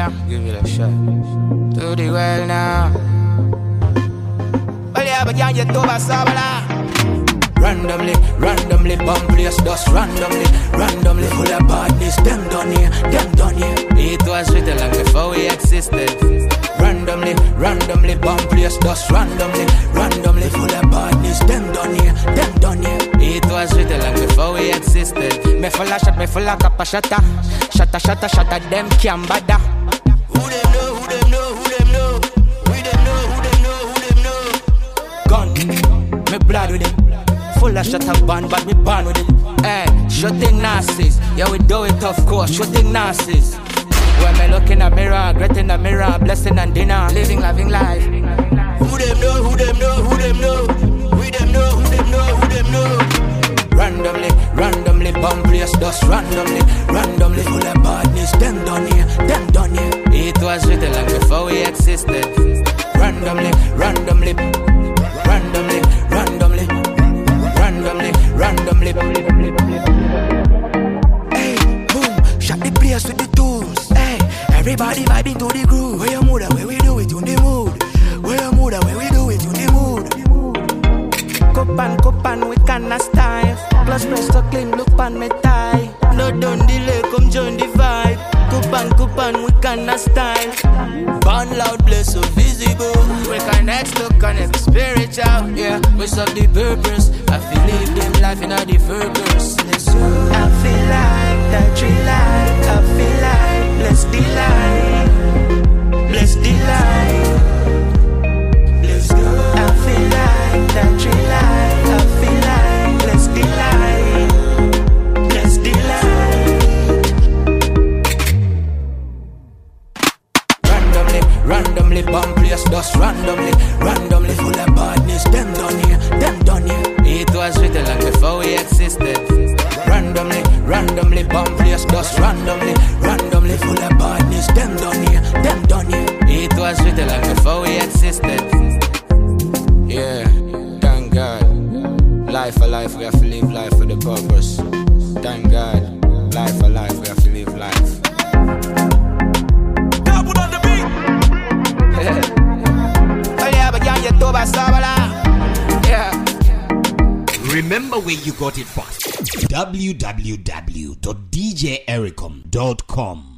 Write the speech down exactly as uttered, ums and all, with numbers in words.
now. Give it a shot. Do the well now. Well, yeah, but can't get over Sabala. Randomly, randomly, bomb place, dust randomly, randomly, full of badness. Them done here, them done here. It was written long before we existed. Randomly, randomly, bomb place, dust randomly, randomly, full of badness. Them done here, them done here. It was written long before we existed. Me full of shot, me full of cap a shatter, shatter, shatter, shatter. Them can't bother. Who them know? Who them know? Who them know? We them know? Who them know? Who them know? Gun, me blood with it. Full of shut up band, but we born with it. Hey, shooting nasties. Yeah, we do it, of course. Shooting nasties. When me looking at mirror, regretting the mirror, blessing and dinner, living, loving life. Who them know? Who them know? Who them know? We them know? Who them know? Who them know? Randomly, randomly, bomb place, dust randomly, randomly, full of badness. Them done here, them done here. It was written long before we existed. Randomly, randomly, randomly, randomly. Randomly, randomly, hey, boom, shut the place with the tools. Hey, everybody vibing to the groove. Where your mood, where we do it, on the mood. Where your mood, where we do it, on the mood. Cup and cup and we canna style. Plus press to clean, look pan me tie. No don't delay, come join the vibe. Cup and cup and we canna style. Born loud, bless so visible. We connect to connect spiritual. Yeah, we serve the purpose. I feel live them life in a different verse. I feel like that tree life. I feel like bless the light. Bless the light. Bless God. I feel like that tree life. I feel like bless the light. Bless the light. Randomly, randomly, bomb place, dust randomly, randomly, full of badness. Them done here, them done here. It was written long before we existed. Randomly, randomly, bomb place, dust randomly, randomly, full of badness. Them done here, them done here. It was written long before we existed. Yeah, thank God. Life for life, we have to live life for the purpose. Thank God. Life for life, we have to live life. Double on the beat. Oh yeah, but can't get over Sabala. Yeah. Remember where you got it from. w w w dot d j ericom dot com